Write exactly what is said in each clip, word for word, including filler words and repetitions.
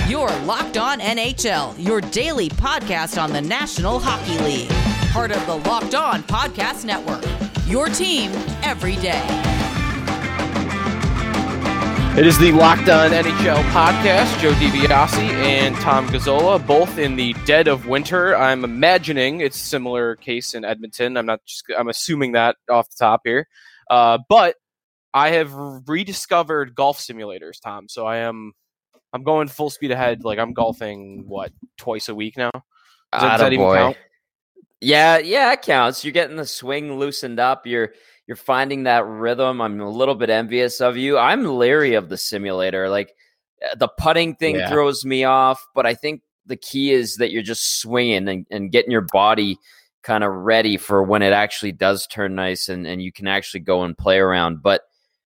You're Locked On N H L, your daily podcast on the National Hockey League. Part of the Locked On Podcast Network, your team every day. It is the Locked On N H L podcast. Joe DiBiase and Tom Gazzola, both in the dead of winter. I'm imagining it's a similar case in Edmonton. I'm not just, I'm assuming that off the top here. Uh, but I have rediscovered golf simulators, Tom. So I am I'm going full speed ahead. Like I'm golfing what, twice a week now? Does, that, does that even count? Yeah, yeah, it counts. You're getting the swing loosened up. You're You're finding that rhythm. I'm a little bit envious of you. I'm leery of the simulator. Like the putting thing yeah. throws me off, but I think the key is that you're just swinging and, and getting your body kind of ready for when it actually does turn nice and, and you can actually go and play around. But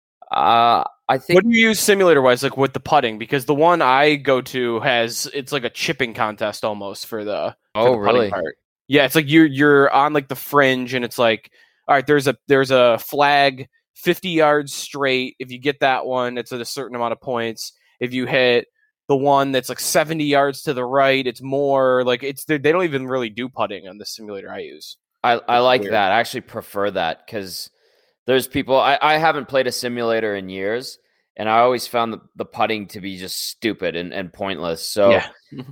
uh, I think... What do you use simulator-wise, like with the putting? Because the one I go to has, it's like a chipping contest almost for the, for oh, the putting really? part. Yeah, it's like you're, you're on like the fringe and it's like, all right, there's a there's a flag fifty yards straight. If you get that one, it's at a certain amount of points. If you hit the one that's like seventy yards to the right, it's more like it's they don't even really do putting on the simulator I use. I, I like weird. that. I actually prefer that because there's people I, I haven't played a simulator in years, and I always found the, the putting to be just stupid and, and pointless. So yeah,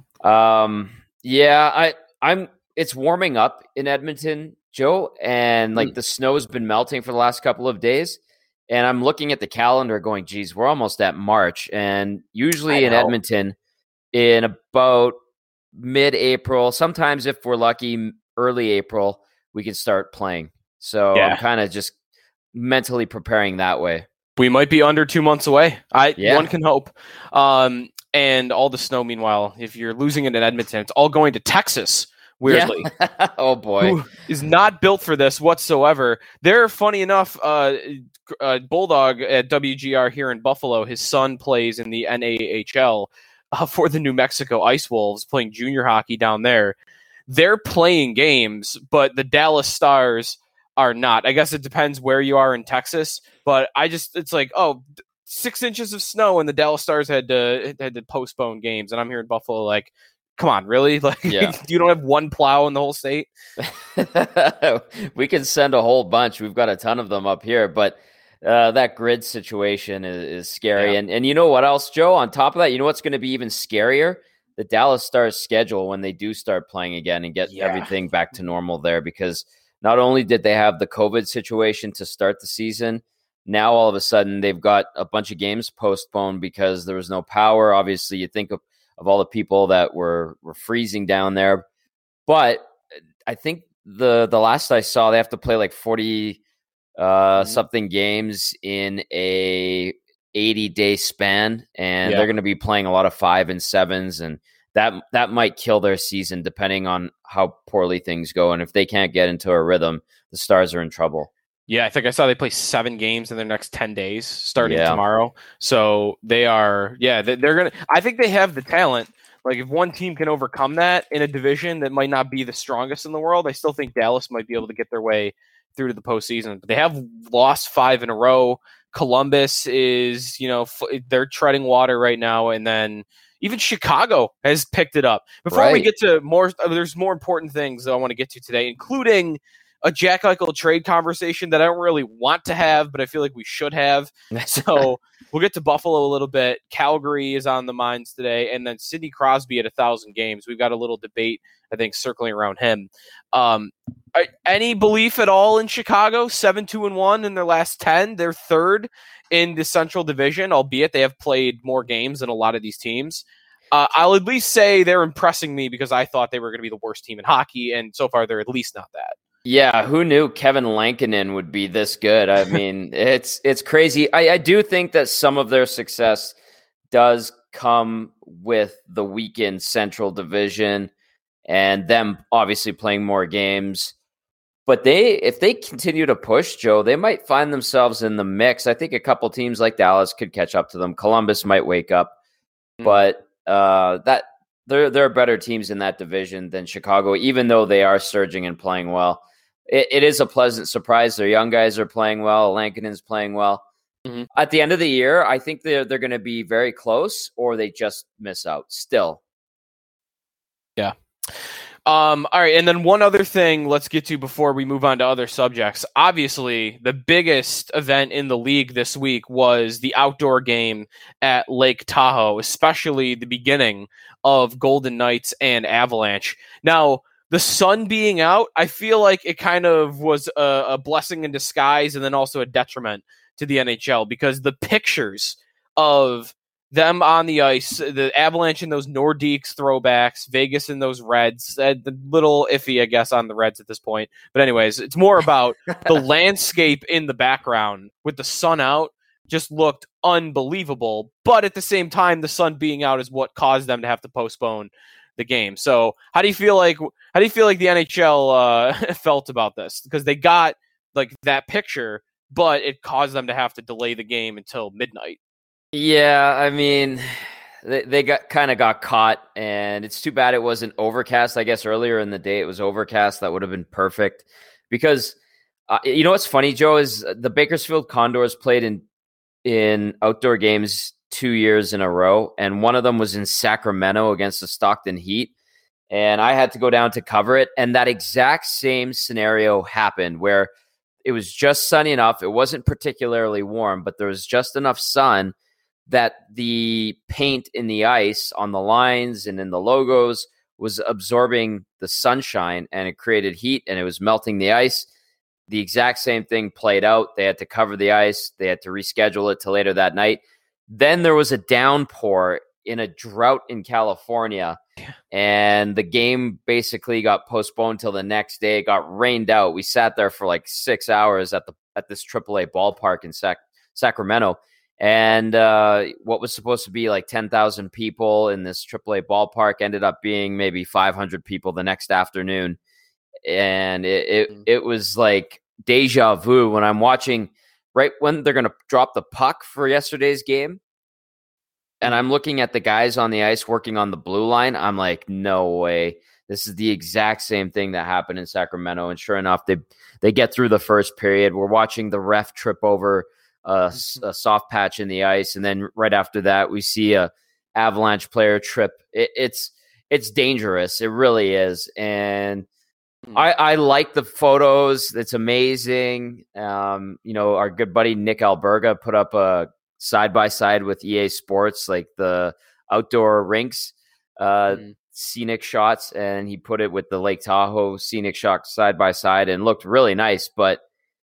um, yeah, I I'm it's warming up in Edmonton, Joe, and like the snow's been melting for the last couple of days. And I'm looking at the calendar going, geez, we're almost at March. And usually in Edmonton, in about mid-April, sometimes if we're lucky, early April, we can start playing. So yeah. I'm kind of just mentally preparing that way. We might be under two months away. I yeah. One can hope. Um, and all the snow, meanwhile, if you're losing it in Edmonton, it's all going to Texas. Weirdly. Yeah. Oh, boy. Who is not built for this whatsoever. They're, funny enough, uh, uh, Bulldog at W G R here in Buffalo, his son plays in the N A H L uh, for the New Mexico Ice Wolves, playing junior hockey down there. They're playing games, but the Dallas Stars are not. I guess it depends where you are in Texas, but I just, it's like, oh, six inches of snow and the Dallas Stars had to, had to postpone games. And I'm here in Buffalo like, come on, really? Like, yeah. You don't have one plow in the whole state? We can send a whole bunch. We've got a ton of them up here, but uh, that grid situation is, is scary. Yeah. And and you know what else, Joe? On top of that, you know what's going to be even scarier? The Dallas Stars schedule when they do start playing again and get yeah. everything back to normal there, because not only did they have the COVID situation to start the season, now all of a sudden they've got a bunch of games postponed because there was no power. Obviously, you think of of all the people that were, were freezing down there. But I think the the last I saw, they have to play like forty uh, mm-hmm. something games in a eighty-day span, and yeah. they're going to be playing a lot of five and sevens, and that that might kill their season depending on how poorly things go. And if they can't get into a rhythm, the Stars are in trouble. Yeah, I think I saw they play seven games in their next ten days starting yeah. tomorrow. So they are, yeah, they're going to, I think they have the talent. Like if one team can overcome that in a division that might not be the strongest in the world, I still think Dallas might be able to get their way through to the postseason. But they have lost five in a row. Columbus is, you know, they're treading water right now. And then even Chicago has picked it up. Before right. we get to more, there's more important things that I want to get to today, including a Jack Eichel trade conversation that I don't really want to have, but I feel like we should have. So we'll get to Buffalo a little bit. Calgary is on the minds today. And then Sidney Crosby at a thousand games. We've got a little debate, I think, circling around him. Um, any belief at all in Chicago? seven two and one in their last ten. They're third in the Central Division, albeit they have played more games than a lot of these teams. Uh, I'll at least say they're impressing me because I thought they were going to be the worst team in hockey, and so far they're at least not that. Yeah, who knew Kevin Lankinen would be this good? I mean, it's it's crazy. I, I do think that some of their success does come with the weakened Central Division and them obviously playing more games. But they, if they continue to push, Joe, they might find themselves in the mix. I think a couple teams like Dallas could catch up to them. Columbus might wake up, mm-hmm. but uh, that there there are better teams in that division than Chicago, even though they are surging and playing well. It, it is a pleasant surprise. Their young guys are playing well. Lankinen's playing well. Mm-hmm. At the end of the year, I think they're they're going to be very close, or they just miss out still. Yeah. Um, all right, and then one other thing let's get to before we move on to other subjects. Obviously, the biggest event in the league this week was the outdoor game at Lake Tahoe, especially the beginning of Golden Knights and Avalanche. Now, the sun being out, I feel like it kind of was a, a blessing in disguise and then also a detriment to the N H L, because the pictures of them on the ice, the Avalanche in those Nordiques throwbacks, Vegas in those Reds, uh, the little iffy, I guess, on the Reds at this point. But anyways, it's more about the landscape in the background with the sun out just looked unbelievable. But at the same time, the sun being out is what caused them to have to postpone the game. So how do you feel like, how do you feel like the N H L uh, felt about this? Because they got like that picture, but it caused them to have to delay the game until midnight. Yeah, I mean, they, they got kind of got caught, and it's too bad it wasn't overcast. I guess earlier in the day it was overcast. That would have been perfect, because uh, you know what's funny, Joe, is the Bakersfield Condors played in in outdoor games two years in a row, and one of them was in Sacramento against the Stockton Heat, and I had to go down to cover it, and that exact same scenario happened where it was just sunny enough. It wasn't particularly warm, but there was just enough sun that the paint in the ice on the lines and in the logos was absorbing the sunshine, and it created heat, and it was melting the ice. The exact same thing played out. They had to cover the ice. They had to reschedule it to later that night. Then there was a downpour in a drought in California, and the game basically got postponed till the next day. It got rained out. We sat there for like six hours at the at this triple A ballpark in Sac- Sacramento. And uh, what was supposed to be like ten thousand people in this triple A ballpark ended up being maybe five hundred people the next afternoon. And it, it, it was like deja vu when I'm watching right when they're going to drop the puck for yesterday's game. And I'm looking at the guys on the ice working on the blue line. I'm like, no way. This is the exact same thing that happened in Sacramento. And sure enough, they, they get through the first period. We're watching the ref trip over A, a soft patch in the ice, and then right after that we see a Avalanche player trip. It, it's it's dangerous, it really is, and mm. I, I like the photos. It's amazing. Um, you know, our good buddy Nick Alberga put up a side by side with E A Sports, like the outdoor rinks, uh, mm. scenic shots, and he put it with the Lake Tahoe scenic shots side by side, and looked really nice, but.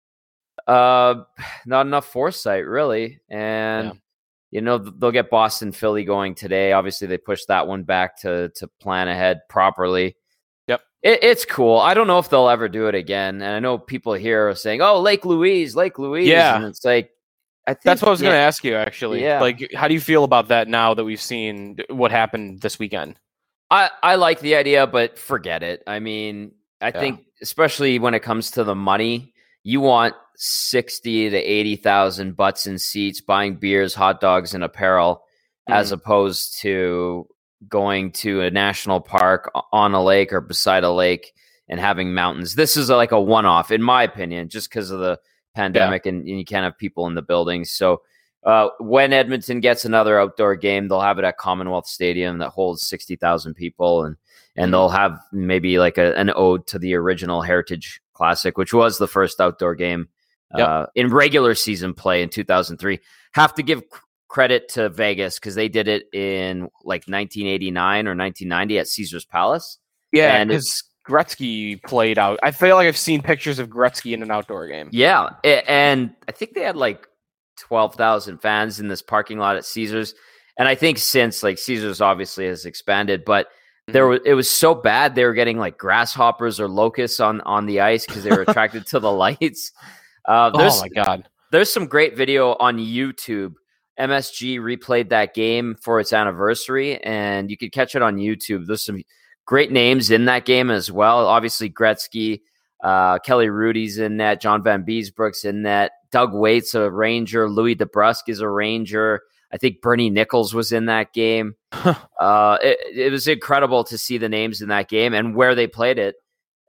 Uh, not enough foresight, really. And, yeah. you know, they'll get Boston, Philly going today. Obviously, they pushed that one back to to plan ahead properly. Yep. It, it's cool. I don't know if they'll ever do it again. And I know people here are saying, oh, Lake Louise, Lake Louise. Yeah. And it's like, I think. That's what I was yeah, going to ask you, actually. Yeah. Like, how do you feel about that now that we've seen what happened this weekend? I, I like the idea, but forget it. I mean, I yeah. think, especially when it comes to the money, you want sixty to eighty thousand butts in seats buying beers, hot dogs, and apparel, mm-hmm. as opposed to going to a national park on a lake or beside a lake and having mountains. This is like a one-off, in my opinion, just because of the pandemic yeah. and, and you can't have people in the buildings. So uh, when Edmonton gets another outdoor game, they'll have it at Commonwealth Stadium that holds sixty thousand people, and and mm-hmm. they'll have maybe like a, an ode to the original Heritage Classic, which was the first outdoor game Yep. Uh, in regular season play in two thousand three. Have to give credit to Vegas because they did it in like nineteen eighty-nine or nineteen ninety at Caesars Palace. Yeah, because Gretzky played out. I feel like I've seen pictures of Gretzky in an outdoor game. Yeah, and I think they had like twelve thousand fans in this parking lot at Caesars. And I think since like Caesars obviously has expanded, but mm-hmm. there was it was so bad they were getting like grasshoppers or locusts on on the ice because they were attracted to the lights. Uh, oh my God. There's some great video on YouTube. M S G replayed that game for its anniversary, and you could catch it on YouTube. There's some great names in that game as well. Obviously, Gretzky, uh, Kelly Rudy's in that, John Van Beesbrook's in that, Doug Waite's a Ranger, Louis DeBrusque is a Ranger. I think Bernie Nichols was in that game. uh, it, it was incredible to see the names in that game and where they played it.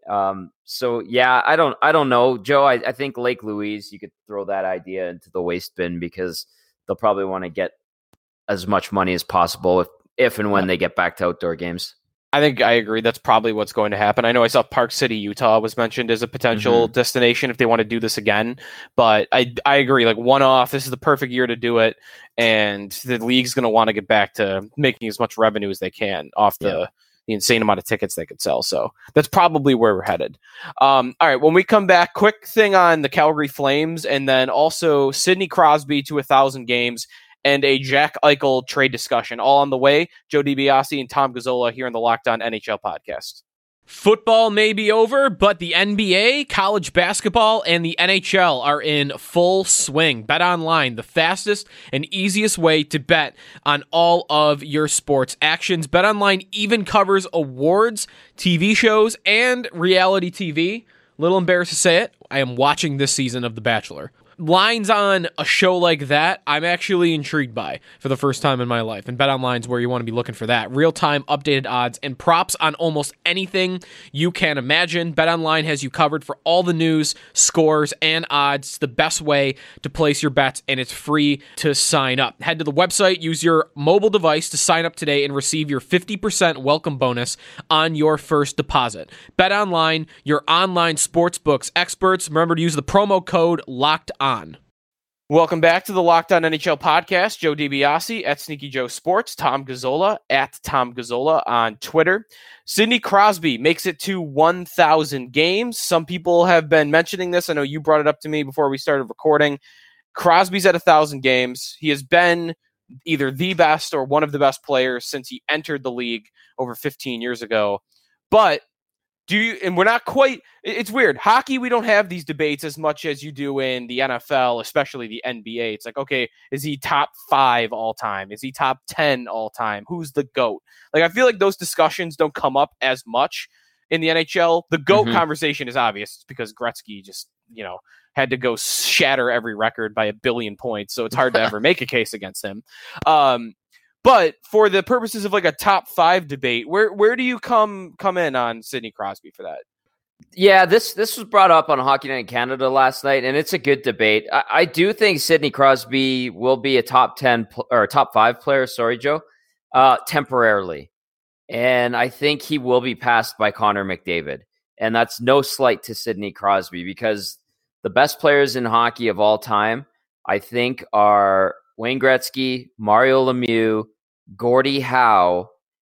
Um, so yeah, I don't, I don't know, Joe. I, I think Lake Louise, you could throw that idea into the waste bin because they'll probably want to get as much money as possible if, if and when they get back to outdoor games. I think I agree. That's probably what's going to happen. I know I saw Park City, Utah was mentioned as a potential mm-hmm. destination if they want to do this again. But I I agree. Like one off, this is the perfect year to do it. And the league's going to want to get back to making as much revenue as they can off the, yeah. the insane amount of tickets they could sell. So that's probably where we're headed. Um, all right. When we come back, quick thing on the Calgary Flames and then also Sidney Crosby to a thousand games. And a Jack Eichel trade discussion. All on the way. Joe DiBiase and Tom Gazzola here in the Locked On N H L podcast. Football may be over, but the N B A, college basketball, and the N H L are in full swing. BetOnline, the fastest and easiest way to bet on all of your sports actions. BetOnline even covers awards, T V shows, and reality T V. Little embarrassed to say it, I am watching this season of The Bachelor. Lines on a show like that, I'm actually intrigued by for the first time in my life. And BetOnline's where you want to be looking for that. Real-time updated odds and props on almost anything you can imagine. BetOnline has you covered for all the news, scores, and odds. It's the best way to place your bets, and it's free to sign up. Head to the website, use your mobile device to sign up today and receive your fifty percent welcome bonus on your first deposit. BetOnline, your online sportsbooks experts. Remember to use the promo code LOCKEDON. On. Welcome back to the Locked On N H L podcast. Joe DiBiase at Sneaky Joe Sports, Tom Gazzola at Tom Gazzola on Twitter. Sidney Crosby makes it to one thousand games. Some people have been mentioning this. I know you brought it up to me before we started recording. Crosby's at one thousand games. He has been either the best or one of the best players since he entered the league over fifteen years ago. But Do you, and we're not quite, it's weird. Hockey, we don't have these debates as much as you do in the N F L, especially the N B A. It's like, okay, is he top five all time? Is he top ten all time? Who's the GOAT? Like, I feel like those discussions don't come up as much in the N H L. The GOAT mm-hmm. conversation is obvious. It's because Gretzky just, you know, had to go shatter every record by a billion points. So it's hard to ever make a case against him. Um, But for the purposes of like a top five debate, where where do you come come in on Sidney Crosby for that? Yeah, this this was brought up on Hockey Night in Canada last night, and it's a good debate. I, I do think Sidney Crosby will be a top ten pl- or top five player. Sorry, Joe, uh, temporarily, and I think he will be passed by Connor McDavid, and that's no slight to Sidney Crosby because the best players in hockey of all time, I think, are Wayne Gretzky, Mario Lemieux, Gordie Howe,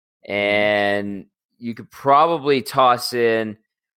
and you could probably toss in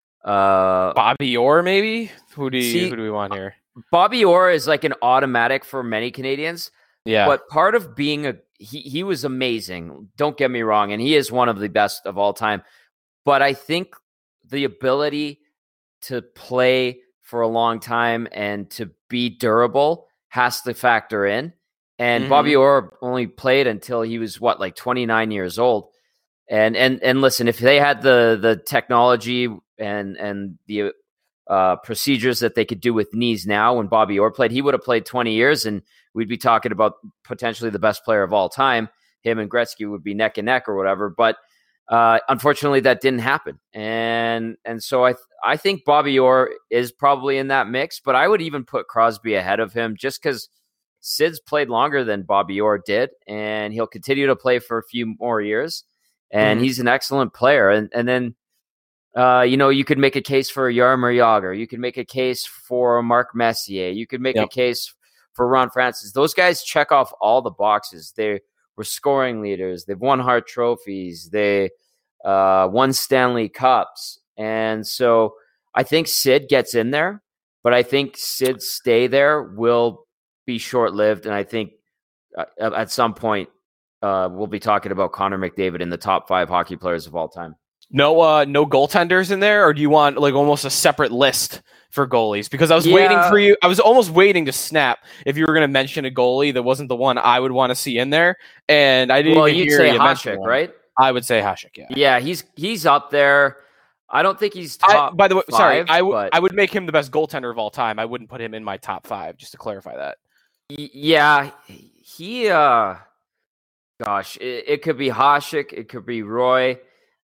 uh, Bobby Orr, maybe. Who do you, see, who do we want here? Bobby Orr is like an automatic for many Canadians. Yeah, but part of being a he he was amazing. Don't get me wrong, and he is one of the best of all time. But I think the ability to play for a long time and to be durable has to factor in. And mm-hmm. Bobby Orr only played until he was what, like twenty-nine years old. And and and listen, if they had the the technology and and the uh, procedures that they could do with knees now, when Bobby Orr played, he would have played twenty years, and we'd be talking about potentially the best player of all time. Him and Gretzky would be neck and neck or whatever. But uh, unfortunately, that didn't happen. And and so I th- I think Bobby Orr is probably in that mix, but I would even put Crosby ahead of him just because Sid's played longer than Bobby Orr did, and he'll continue to play for a few more years. And mm-hmm. he's an excellent player. And and then, uh, you know, you could make a case for Jaromir Jagr. You could make a case for Mark Messier. You could make yep. a case for Ron Francis. Those guys check off all the boxes. They were scoring leaders. They've won Hart trophies. They uh, won Stanley Cups. And so I think Sid gets in there, but I think Sid's stay there will be short-lived, and I think uh, at some point uh, we'll be talking about Connor McDavid in the top five hockey players of all time. No, uh, no goaltenders in there, or do you want like almost a separate list for goalies? Because I was yeah. waiting for you. I was almost waiting to snap if you were going to mention a goalie that wasn't the one I would want to see in there, and I didn't. Well, even you'd hear say you Hasek, right? I would say Hasek. Yeah, yeah, he's he's up there. I don't think he's top I, by the way, five, sorry, I, w- but... I would make him the best goaltender of all time. I wouldn't put him in my top five, just to clarify that. Yeah, he, uh, gosh, it, it could be Hasek, it could be Roy.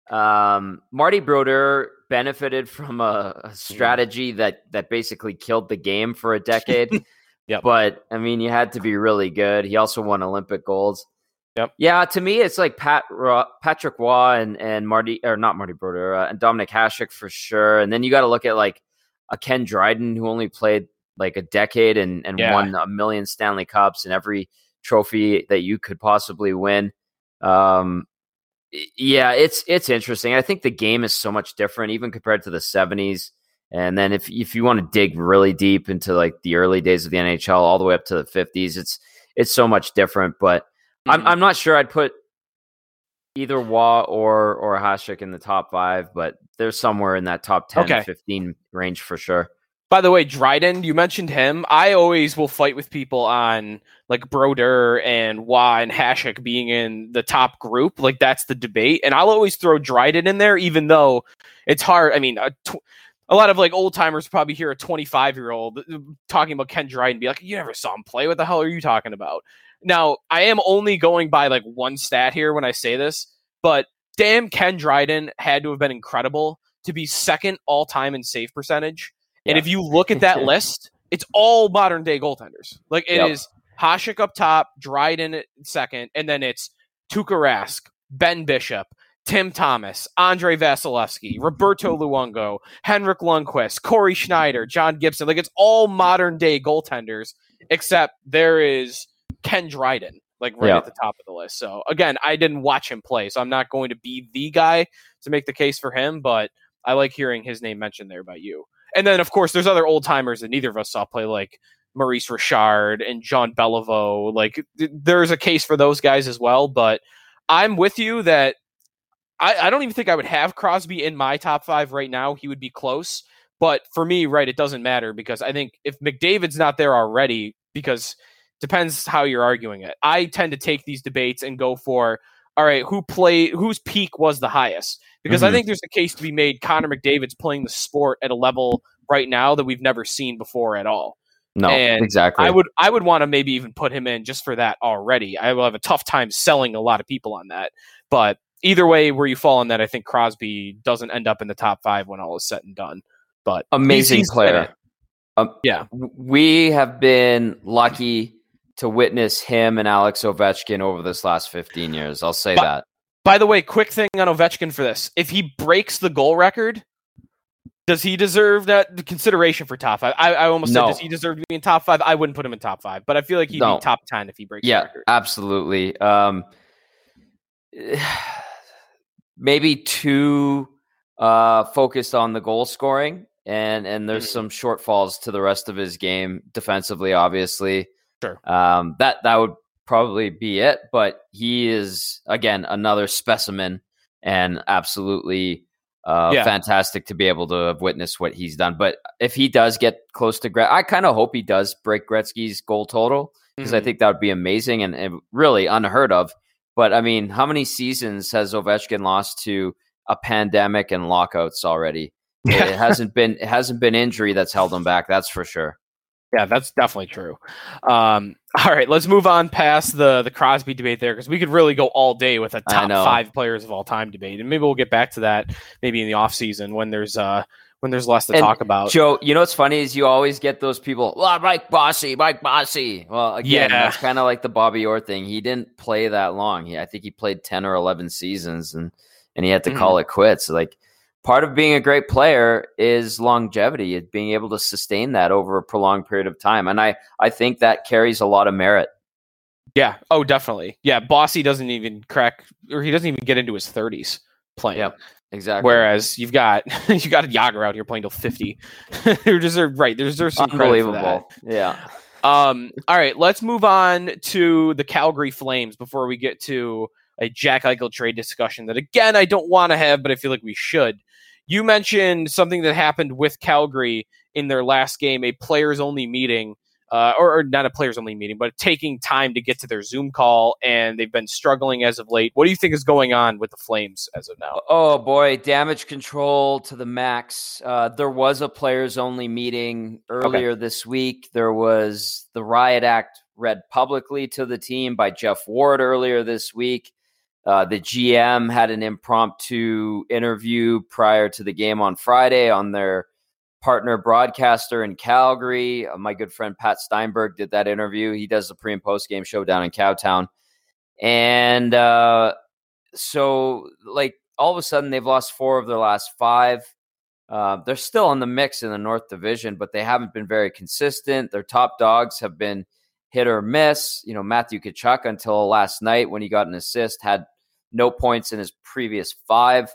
Um, Marty Brodeur benefited from a, a strategy that that basically killed the game for a decade. Yep. But I mean, you had to be really good. He also won Olympic golds. Yep. Yeah, to me, it's like Pat Patrick Waugh and and Marty or not Marty Brodeur uh, and Dominic Hasek for sure. And then you got to look at like a Ken Dryden who only played like a decade and and Yeah. won a million Stanley Cups and every trophy that you could possibly win. Um, yeah, it's it's interesting. I think the game is so much different, even compared to the seventies. And then if if you want to dig really deep into like the early days of the N H L, all the way up to the fifties, it's it's so much different. But mm-hmm. I'm I'm not sure I'd put either Waugh or or Hasek in the top five, but they're somewhere in that top ten, Okay. fifteen range for sure. By the way, Dryden, you mentioned him. I always will fight with people on like Brodeur and Waugh and Hasek being in the top group. Like that's the debate. And I'll always throw Dryden in there, even though it's hard. I mean, a, tw- a lot of like old timers probably hear a twenty-five year old talking about Ken Dryden and be like, you never saw him play. What the hell are you talking about? Now, I am only going by like one stat here when I say this, but damn, Ken Dryden had to have been incredible to be second all time in save percentage. And Yeah. if you look at that list, it's all modern day goaltenders. Like it Yep. is Hasek up top, Dryden at second, and then it's Tuukka Rask, Ben Bishop, Tim Thomas, Andre Vasilevsky, Roberto Luongo, Henrik Lundqvist, Corey Schneider, John Gibson. Like it's all modern day goaltenders, except there is Ken Dryden, like right Yeah. at the top of the list. So again, I didn't watch him play, so I'm not going to be the guy to make the case for him, but I like hearing his name mentioned there by you. And then, of course, there's other old timers that neither of us saw play, like Maurice Richard and Jean Beliveau. Like, th- there's a case for those guys as well. But I'm with you that I, I don't even think I would have Crosby in my top five right now. He would be close. But for me, right, it doesn't matter because I think if McDavid's not there already, because depends how you're arguing it. I tend to take these debates and go for, all right, who played, whose peak was the highest? Because Mhm. I think there's a case to be made. Connor McDavid's playing the sport at a level right now that we've never seen before at all. No, And exactly. I would, I would want to maybe even put him in just for that already. I will have a tough time selling a lot of people on that. But either way, where you fall on that, I think Crosby doesn't end up in the top five when all is said and done. But Amazing he's- he's in player. it. Um, Yeah. We have been lucky to witness him and Alex Ovechkin over this last fifteen years. I'll say But- that. By the way, quick thing on Ovechkin for this. If he breaks the goal record, does he deserve that consideration for top five? I, I almost No. said, does he deserve to be in top five? I wouldn't put him in top five, but I feel like he'd No. be top ten if he breaks the Yeah, record. absolutely. Um, maybe too uh, focused on the goal scoring, and and there's Mhm. some shortfalls to the rest of his game defensively. Obviously, Sure. Um, that that would probably be it. But he is again another specimen, and absolutely uh, Yeah. fantastic to be able to have witnessed what he's done. But if he does get close to Gret, I kind of hope he does break Gretzky's goal total, because I Mhm. think that would be amazing and, and really unheard of. But I mean, how many seasons has Ovechkin lost to a pandemic and lockouts already? It hasn't been it hasn't been injury that's held him back. That's for sure. Yeah, that's definitely true. Um, all right, let's move on past the the Crosby debate there, because we could really go all day with a I top know. five players of all time debate, and maybe we'll get back to that maybe in the off season when there's uh when there's less to And talk about. Joe, you know what's funny is you always get those people, well, Mike Bossy, Mike Bossy. Well, again, Yeah. that's kind of like the Bobby Orr thing. He didn't play that long. He, I think he played ten or eleven seasons, and and he had to Mhm. call it quits. Like, part of being a great player is longevity, is being able to sustain that over a prolonged period of time. And I, I think that carries a lot of merit. Yeah. Oh, definitely. Yeah. Bossy doesn't even crack, or he doesn't even get into his thirties playing. Yep, exactly. Whereas you've got you got a Yager out here playing till fifty. Who deserve right? There's there's some credit for that. Unbelievable. Yeah. Um. All right. Let's move on to the Calgary Flames before we get to a Jack Eichel trade discussion that, again, I don't want to have, but I feel like we should. You mentioned something that happened with Calgary in their last game, a players-only meeting, uh, or, or not a players-only meeting, but taking time to get to their Zoom call, and they've been struggling as of late. What do you think is going on with the Flames as of now? Oh boy, damage control to the max. Uh, there was a players only meeting earlier this week. There was the riot act read publicly to the team by Jeff Ward earlier this week. Uh, the G M had an impromptu interview prior to the game on Friday on their partner broadcaster in Calgary. Uh, my good friend Pat Steinberg did that interview. He does the pre and post game show down in Cowtown. And uh, so, like, all of a sudden, they've lost four of their last five. Uh, they're still in the mix in the North Division, but they haven't been very consistent. Their top dogs have been hit or miss. You know, Matthew Tkachuk, until last night when he got an assist, had no points in his previous five.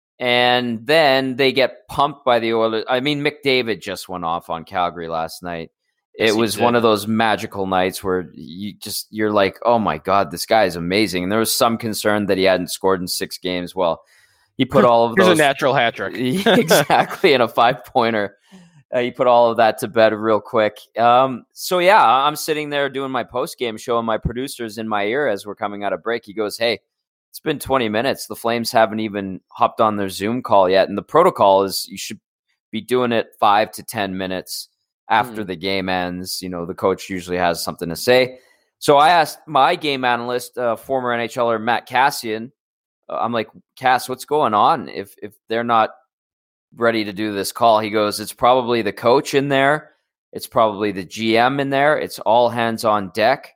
And then they get pumped by the Oilers. I mean, McDavid just went off on Calgary last night. It was one of those magical nights where you just, you're like, oh my God, this guy is amazing. And there was some concern that he hadn't scored in six games. Well, he put all of Here's those. a natural hat trick. Exactly. In a five pointer. Uh, he put all of that to bed real quick. Um, so yeah, I'm sitting there doing my post game show, and my producer's in my ear as we're coming out of break. He goes, "Hey, it's been twenty minutes. The Flames haven't even hopped on their Zoom call yet. And the protocol is you should be doing it five to ten minutes after mm. the game ends. You know, the coach usually has something to say." So I asked my game analyst, uh, former NHLer Matt Cassian, uh, I'm like, "Cass, what's going on if if they're not ready to do this call?" He goes, "It's probably the coach in there. It's probably the G M in there. It's all hands on deck.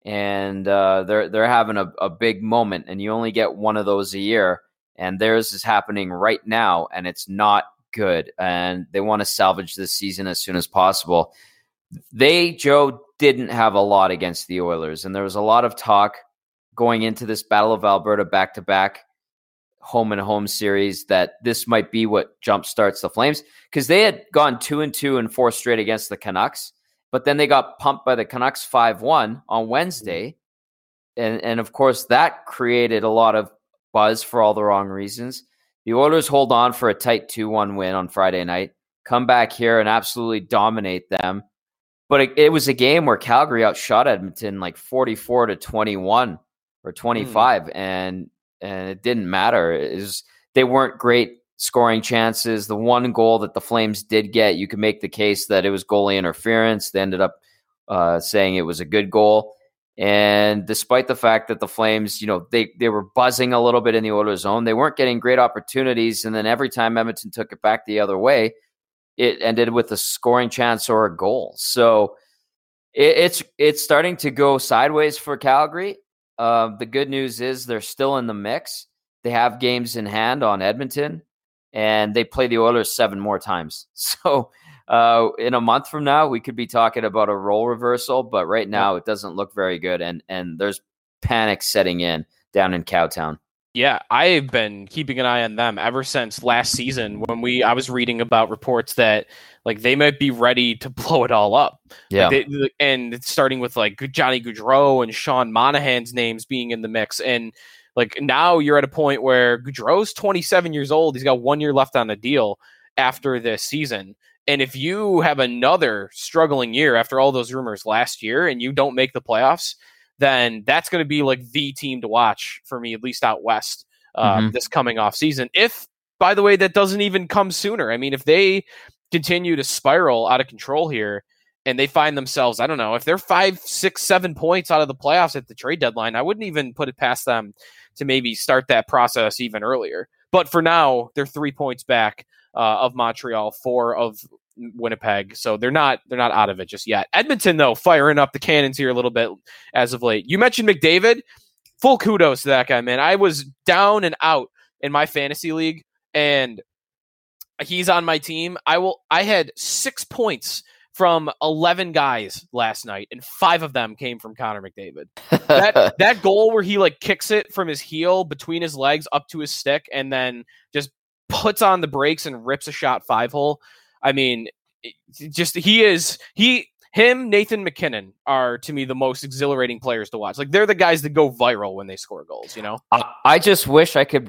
And uh, they're they're having a, a big moment, and you only get one of those a year. And theirs is happening right now, and it's not good. And they want to salvage this season as soon as possible." They, Joe, didn't have a lot against the Oilers, and there was a lot of talk going into this Battle of Alberta back-to-back home and home series that this might be what jumpstarts the Flames, because they had gone two and two and four straight against the Canucks. But then they got pumped by the Canucks five one on Wednesday. And, and of course, that created a lot of buzz for all the wrong reasons. The Oilers hold on for a tight two one win on Friday night, come back here and absolutely dominate them. But it, it was a game where Calgary outshot Edmonton like forty-four to twenty-one or twenty-five, mm. and and it didn't matter. It was, they weren't great scoring chances. The one goal that the Flames did get, you could make the case that it was goalie interference. They ended up uh, saying it was a good goal. And despite the fact that the Flames, you know, they, they were buzzing a little bit in the Oilers zone, they weren't getting great opportunities. And then every time Edmonton took it back the other way, it ended with a scoring chance or a goal. So it, it's it's starting to go sideways for Calgary. Uh, the good news is they're still in the mix. They have games in hand on Edmonton, and they play the Oilers seven more times. So uh, in a month from now, we could be talking about a role reversal, but right now it doesn't look very good, and and there's panic setting in down in Cowtown. Yeah, I've been keeping an eye on them ever since last season when we I was reading about reports that like they might be ready to blow it all up. Yeah, like they, and it's starting with like Johnny Gaudreau and Sean Monahan's names being in the mix, and like now you're at a point where Gaudreau's twenty-seven years old. He's got one year left on the deal after this season. And if you have another struggling year after all those rumors last year and you don't make the playoffs, then that's going to be like the team to watch for me, at least out west, uh, mm-hmm. this coming off season. If, by the way, that doesn't even come sooner. I mean, if they continue to spiral out of control here and they find themselves, I don't know, if they're five, six, seven points out of the playoffs at the trade deadline, I wouldn't even put it past them to maybe start that process even earlier. But for now, they're three points back uh, of Montreal, four of Winnipeg, so they're not they're not out of it just yet. Edmonton, though, firing up the cannons here a little bit as of late. You mentioned McDavid. Full kudos to that guy, man. I was down and out in my fantasy league, and he's on my team. I will. I had six points from eleven guys last night, and five of them came from Connor McDavid. That that goal where he like kicks it from his heel between his legs up to his stick, and then just puts on the brakes and rips a shot five hole. I mean, just he is he him Nathan McKinnon are to me the most exhilarating players to watch. Like they're the guys that go viral when they score goals. You know, I, I just wish I could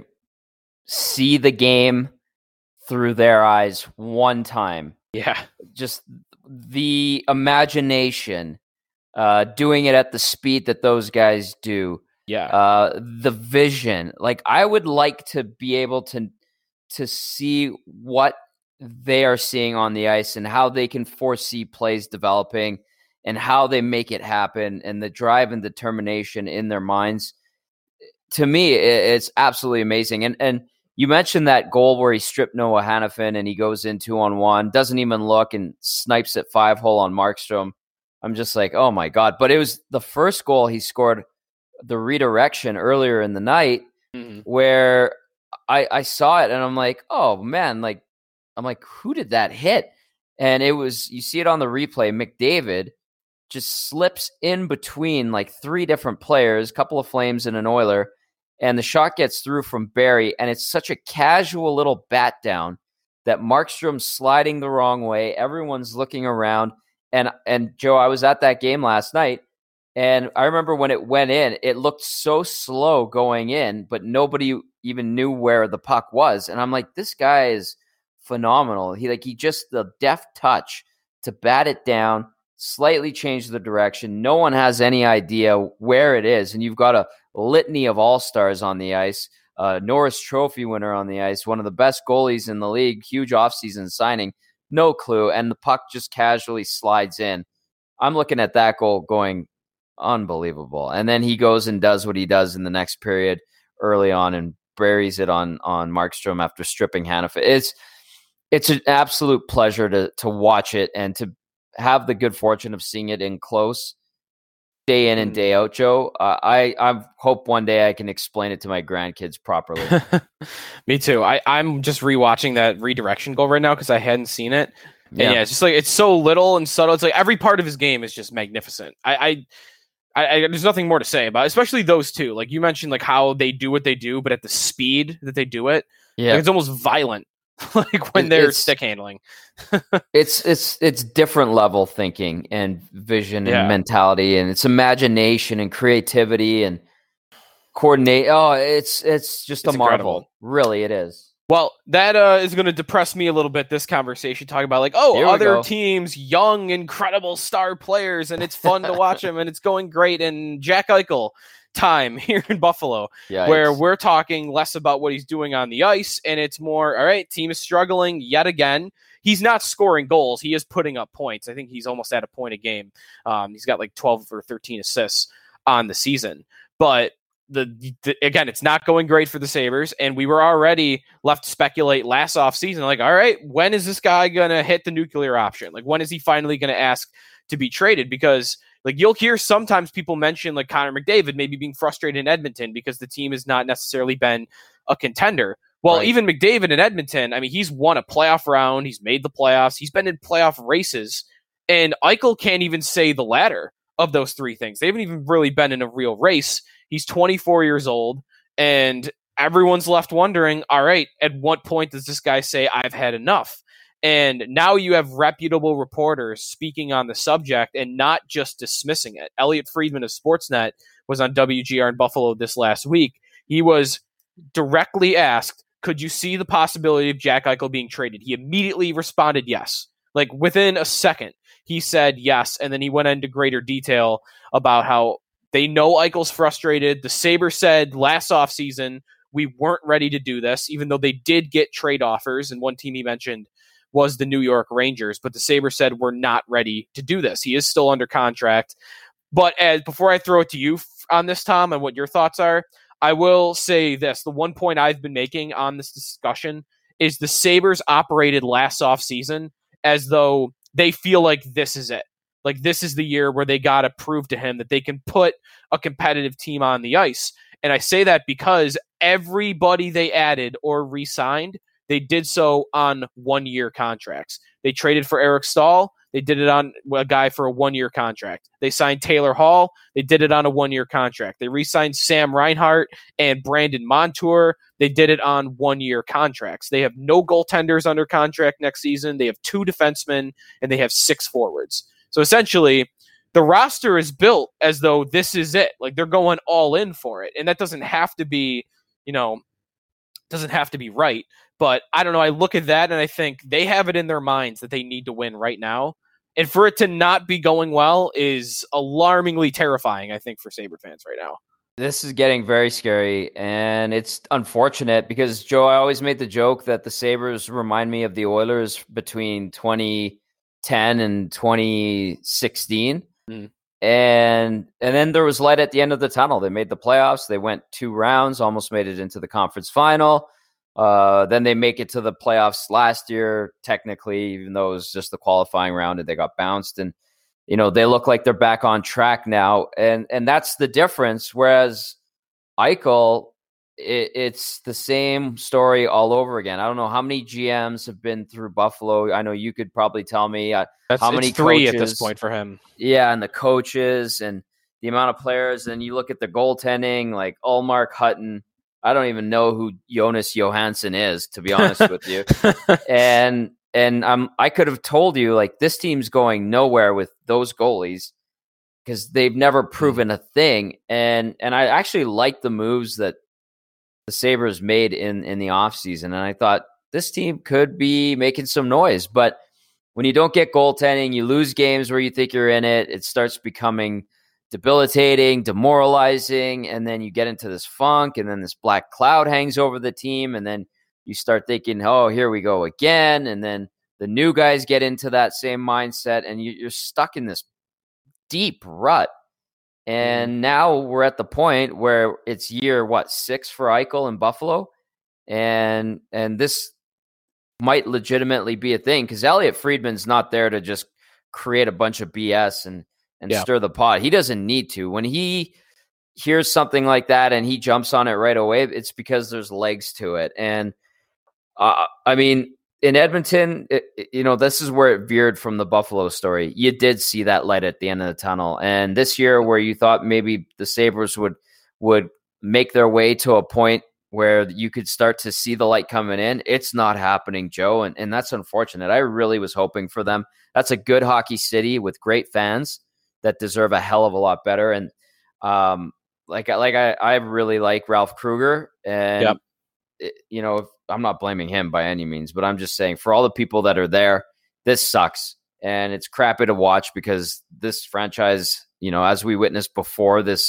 see the game through their eyes one time. Yeah, just the imagination, uh, doing it at the speed that those guys do. Yeah, uh, the vision. Like I would like to be able to to see what they are seeing on the ice and how they can foresee plays developing and how they make it happen and the drive and determination in their minds. to me, it, it's absolutely amazing. And and you mentioned that goal where he stripped Noah Hannafin and he goes in two on one, doesn't even look and snipes it five hole on Markstrom. I'm just like, oh my God. But it was the first goal he scored, the redirection earlier in the night, mm-hmm. where I, I saw it and I'm like, oh man, like, I'm like, who did that hit? And it was, you see it on the replay, McDavid just slips in between like three different players, a couple of Flames and an Oiler, and the shot gets through from Barrie, and it's such a casual little bat down that Markstrom's sliding the wrong way. Everyone's looking around. And, and Joe, I was at that game last night, and I remember when it went in, it looked so slow going in, but nobody even knew where the puck was. And I'm like, this guy is phenomenal. He like he just the deft touch to bat it down, slightly change the direction. No one has any idea where it is, and you've got a litany of all-stars on the ice. Uh, Norris Trophy winner on the ice, one of the best goalies in the league, huge offseason signing, no clue, and the puck just casually slides in. I'm looking at that goal going, unbelievable. And then he goes and does what he does in the next period early on and buries it on on Markstrom after stripping Hannafin. It's it's an absolute pleasure to to watch it and to have the good fortune of seeing it in close day in and day out, Joe. Uh, I, I hope one day I can explain it to my grandkids properly. Me too. I, I'm just rewatching that redirection goal right now because I hadn't seen it. And yeah. yeah, it's just like, it's so little and subtle. It's like every part of his game is just magnificent. I, I, I, I there's nothing more to say about it, especially those two. Like you mentioned, like how they do what they do, but at the speed that they do it, yeah, like it's almost violent. Like when they're it's, stick handling. it's it's it's different level thinking and vision and yeah. mentality, and it's imagination and creativity and coordinate. Oh, it's it's just it's a marvel. Incredible. Really, it is. Well, that uh, is going to depress me a little bit, this conversation, talking about like, oh, other go. teams, young, incredible star players, and it's fun to watch them, and it's going great, and Jack Eichel time here in Buffalo, Yikes. where we're talking less about what he's doing on the ice, and it's more, all right, team is struggling yet again. He's not scoring goals. He is putting up points. I think he's almost at a point a game. Um, he's got like twelve or thirteen assists on the season. But the, the again, it's not going great for the Sabres, and we were already left to speculate last offseason, like, all right, when is this guy going to hit the nuclear option? Like, when is he finally going to ask to be traded? Because like you'll hear sometimes people mention like Connor McDavid maybe being frustrated in Edmonton because the team has not necessarily been a contender. Well, right. even McDavid in Edmonton, I mean, he's won a playoff round. He's made the playoffs. He's been in playoff races. And Eichel can't even say the latter of those three things. They haven't even really been in a real race. He's twenty-four years old, and everyone's left wondering, all right, at what point does this guy say, I've had enough? And now you have reputable reporters speaking on the subject and not just dismissing it. Elliot Friedman of Sportsnet was on W G R in Buffalo this last week. He was directly asked, could you see the possibility of Jack Eichel being traded? He immediately responded yes. Like within a second, he said yes. And then he went into greater detail about how they know Eichel's frustrated. The Sabres said last offseason, we weren't ready to do this, even though they did get trade offers. And one team he mentioned was the New York Rangers, but the Sabres said we're not ready to do this. He is still under contract. But as before I throw it to you on this, Tom, and what your thoughts are, I will say this. The one point I've been making on this discussion is the Sabres operated last offseason as though they feel like this is it. Like this is the year where they got to prove to him that they can put a competitive team on the ice. And I say that because everybody they added or re-signed, they did so on one-year contracts. They traded for Eric Stahl. They did it on a guy for a one-year contract. They signed Taylor Hall. They did it on a one-year contract. They re-signed Sam Reinhart and Brandon Montour. They did it on one-year contracts. They have no goaltenders under contract next season. They have two defensemen, and they have six forwards. So essentially, the roster is built as though this is it. Like they're going all in for it. And that doesn't have to be, you know, doesn't have to be right. But I don't know. I look at that and I think they have it in their minds that they need to win right now. And for it to not be going well is alarmingly terrifying, I think, for Sabre fans right now. This is getting very scary, and it's unfortunate because, Joe, I always made the joke that the Sabres remind me of the Oilers between twenty ten and twenty sixteen. Mm. And and then there was light at the end of the tunnel. They made the playoffs. They went two rounds, almost made it into the conference final. Uh, then they make it to the playoffs last year, technically, even though it was just the qualifying round and they got bounced. And, you know, they look like they're back on track now. And and that's the difference. Whereas Eichel, it, it's the same story all over again. I don't know how many G Ms have been through Buffalo. I know you could probably tell me uh, That's, how many three coaches, at this point for him. Yeah, and the coaches and the amount of players. And you look at the goaltending, like Ullmark, Hutton. I don't even know who Jonas Johansson is, to be honest with you. And and I'm I could have told you, like, this team's going nowhere with those goalies because they've never proven a thing. And and I actually like the moves that the Sabres made in, in the offseason. And I thought this team could be making some noise. But when you don't get goaltending, you lose games where you think you're in it. It starts becoming debilitating, demoralizing, and then you get into this funk, and then this black cloud hangs over the team, and then you start thinking, oh, here we go again. And then the new guys get into that same mindset, and you, you're stuck in this deep rut. And now we're at the point where it's year, what, six for Eichel in Buffalo? And and this might legitimately be a thing because Elliot Friedman's not there to just create a bunch of B S and, and yeah. stir the pot. He doesn't need to. When he hears something like that and he jumps on it right away, it's because there's legs to it. And uh, I mean, in Edmonton, it, you know, this is where it veered from the Buffalo story. You did see that light at the end of the tunnel. And this year where you thought maybe the Sabres would would make their way to a point where you could start to see the light coming in, it's not happening, Joe. And, and that's unfortunate. I really was hoping for them. That's a good hockey city with great fans that deserve a hell of a lot better. And um, like, like I, I really like Ralph Kruger. And, yep. it, you know, if, I'm not blaming him by any means, but I'm just saying for all the people that are there, this sucks. And it's crappy to watch because this franchise, you know, as we witnessed before this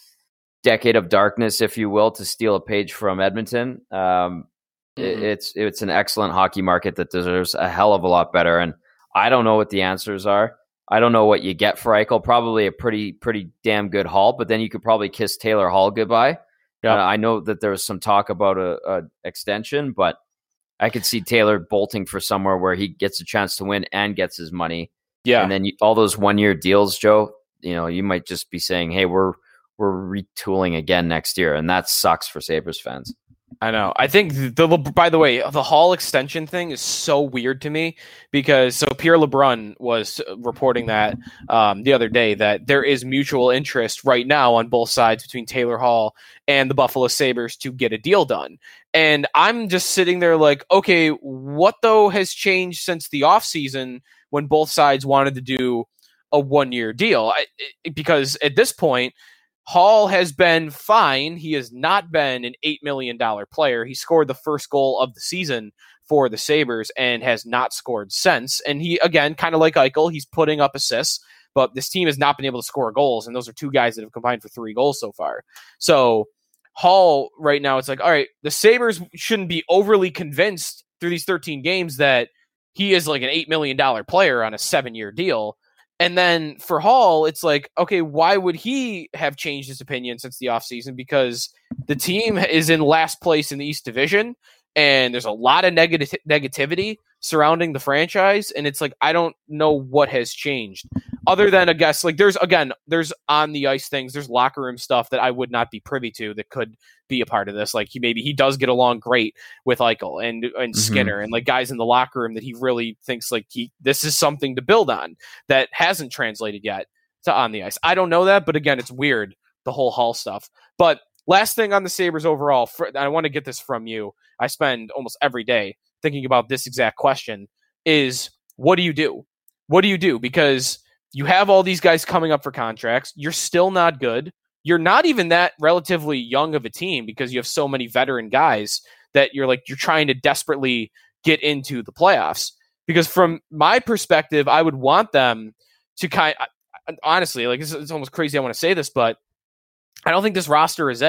decade of darkness, if you will, to steal a page from Edmonton, um, mm-hmm. it, it's it's an excellent hockey market that deserves a hell of a lot better. And I don't know what the answers are. I don't know what you get for Eichel. Probably a pretty, pretty damn good haul, but then you could probably kiss Taylor Hall goodbye. Yeah, uh, I know that there was some talk about a, a extension, but I could see Taylor bolting for somewhere where he gets a chance to win and gets his money. Yeah, and then you, all those one-year deals, Joe. You know, you might just be saying, "Hey, we're we're retooling again next year," and that sucks for Sabres fans. I know. I think the by the way, the Hall extension thing is so weird to me because so Pierre LeBrun was reporting that um, the other day that there is mutual interest right now on both sides between Taylor Hall and the Buffalo Sabres to get a deal done. And I'm just sitting there like, okay, what though has changed since the offseason when both sides wanted to do a one-year deal? I, it, because at this point, Hall has been fine. He has not been an eight million dollars player. He scored the first goal of the season for the Sabres and has not scored since. And he, again, kind of like Eichel, he's putting up assists, but this team has not been able to score goals. And those are two guys that have combined for three goals so far. So Hall right now, it's like, all right, the Sabres shouldn't be overly convinced through these thirteen games that he is like an eight million dollars player on a seven-year deal. And then for Hall, it's like, okay, why would he have changed his opinion since the offseason? Because the team is in last place in the East Division, and there's a lot of negative negativity surrounding the franchise. And it's like, I don't know what has changed other than, I guess, like there's, again, there's on the ice things, there's locker room stuff that I would not be privy to that could be a part of this. Like he, maybe he does get along great with Eichel and, and Skinner mm-hmm. and like guys in the locker room that he really thinks like he, this is something to build on that hasn't translated yet to on the ice. I don't know that, but again, it's weird, the whole Hall stuff. But last thing on the Sabres overall, for, I want to get this from you. I spend almost every day thinking about this exact question is what do you do? What do you do? Because you have all these guys coming up for contracts. You're still not good. You're not even that relatively young of a team because you have so many veteran guys that you're like, you're trying to desperately get into the playoffs. Because from my perspective, I would want them to kind of, honestly, like it's, it's almost crazy I want to say this, but I don't think this roster is it.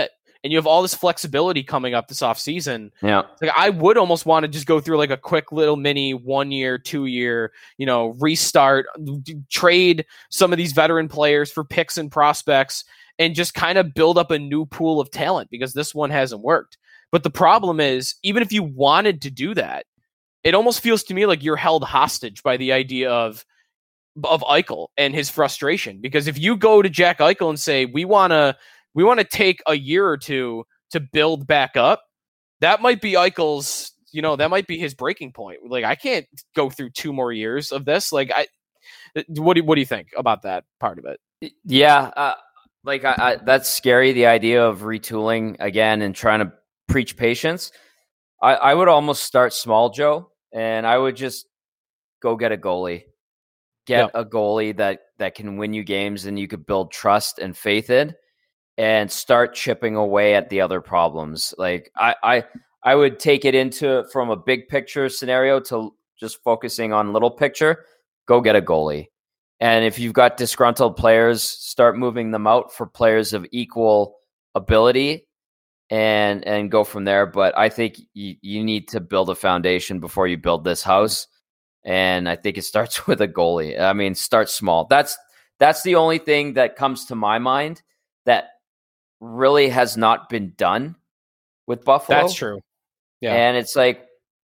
and you have all this flexibility coming up this offseason. Yeah. Like, I would almost want to just go through like a quick little mini one year, two year, you know, restart, trade some of these veteran players for picks and prospects, and just kind of build up a new pool of talent, because this one hasn't worked. But the problem is, even if you wanted to do that, it almost feels to me like you're held hostage by the idea of of Eichel and his frustration. Because if you go to Jack Eichel and say, we want to we want to take a year or two to build back up, that might be Eichel's, you know, that might be his breaking point. Like, I can't go through two more years of this. Like, I, what do, what do you think about that part of it? Yeah. Uh, like I, I, that's scary. The idea of retooling again and trying to preach patience. I, I would almost start small, Joe, and I would just go get a goalie. Get yep. a goalie that, that can win you games and you could build trust and faith in, and start chipping away at the other problems. Like I, I, I would take it into from a big picture scenario to just focusing on little picture. Go get a goalie. And if you've got disgruntled players, start moving them out for players of equal ability and, and go from there. But I think you, you need to build a foundation before you build this house. And I think it starts with a goalie. I mean, start small. That's, that's the only thing that comes to my mind that really has not been done with Buffalo. That's true. Yeah. And it's like,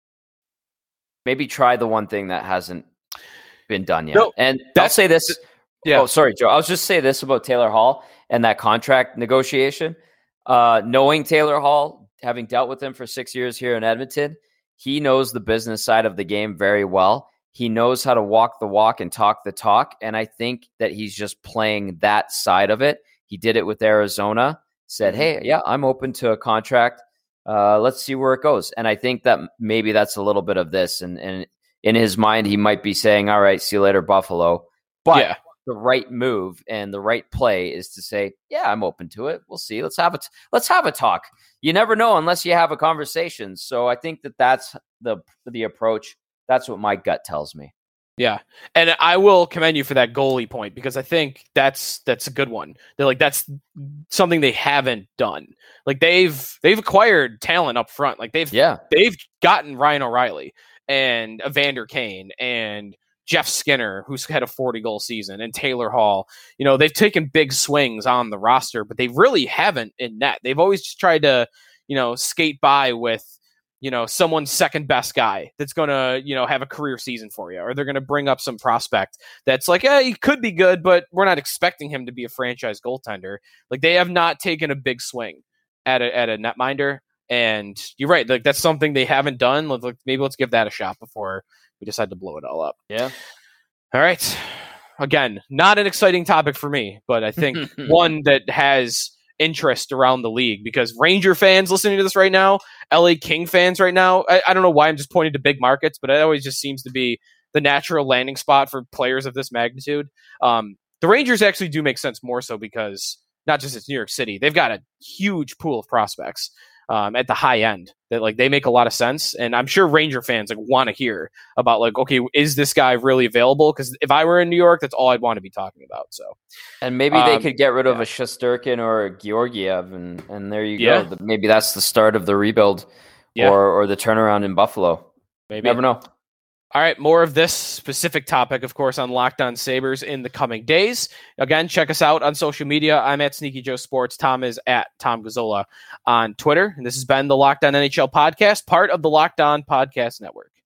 maybe try the one thing that hasn't been done yet. No, and I'll say this. Yeah. Oh, sorry, Joe. I'll just say this about Taylor Hall and that contract negotiation. Uh, knowing Taylor Hall, having dealt with him for six years here in Edmonton, he knows the business side of the game very well. He knows how to walk the walk and talk the talk. And I think that he's just playing that side of it. He did it with Arizona, said, hey, yeah, I'm open to a contract. Uh, let's see where it goes. And I think that maybe that's a little bit of this. And, and in his mind, he might be saying, all right, see you later, Buffalo. But yeah. the right move and the right play is to say, yeah, I'm open to it. We'll see. Let's have it. Let's have a talk. You never know unless you have a conversation. So I think that that's the, the approach. That's what my gut tells me. Yeah. And I will commend you for that goalie point, because I think that's that's a good one. They're like, that's something they haven't done. Like they've they've acquired talent up front. Like they've yeah. they've gotten Ryan O'Reilly and Evander Kane and Jeff Skinner, who's had a forty goal season, and Taylor Hall. You know, they've taken big swings on the roster, but they really haven't in net. They've always just tried to, you know, skate by with, you know, someone's second best guy that's going to, you know, have a career season for you, or they're going to bring up some prospect that's like, yeah, he could be good, but we're not expecting him to be a franchise goaltender. Like they have not taken a big swing at a, at a netminder. And you're right. Like that's something they haven't done. Like, maybe let's give that a shot before we decide to blow it all up. Yeah. All right. Again, not an exciting topic for me, but I think one that has interest around the league, because Ranger fans listening to this right now, L A King fans right now, I, I don't know why I'm just pointing to big markets, but it always just seems to be the natural landing spot for players of this magnitude. Um, the Rangers actually do make sense more so because not just it's New York City, they've got a huge pool of prospects um, at the high end that like they make a lot of sense. And I'm sure Ranger fans like want to hear about like, okay, is this guy really available? Because if I were in New York, that's all I'd want to be talking about. So, and maybe they um, could get rid of yeah. a Shesterkin or a Georgiev, and and there you yeah. go. Maybe that's the start of the rebuild yeah. or or the turnaround in Buffalo. Maybe. Never know. All right, more of this specific topic, of course, on Locked On Sabres in the coming days. Again, check us out on social media. I'm at Sneaky Joe Sports. Tom is at Tom Gazzola on Twitter. And this has been the Locked On N H L podcast, part of the Locked On Podcast Network.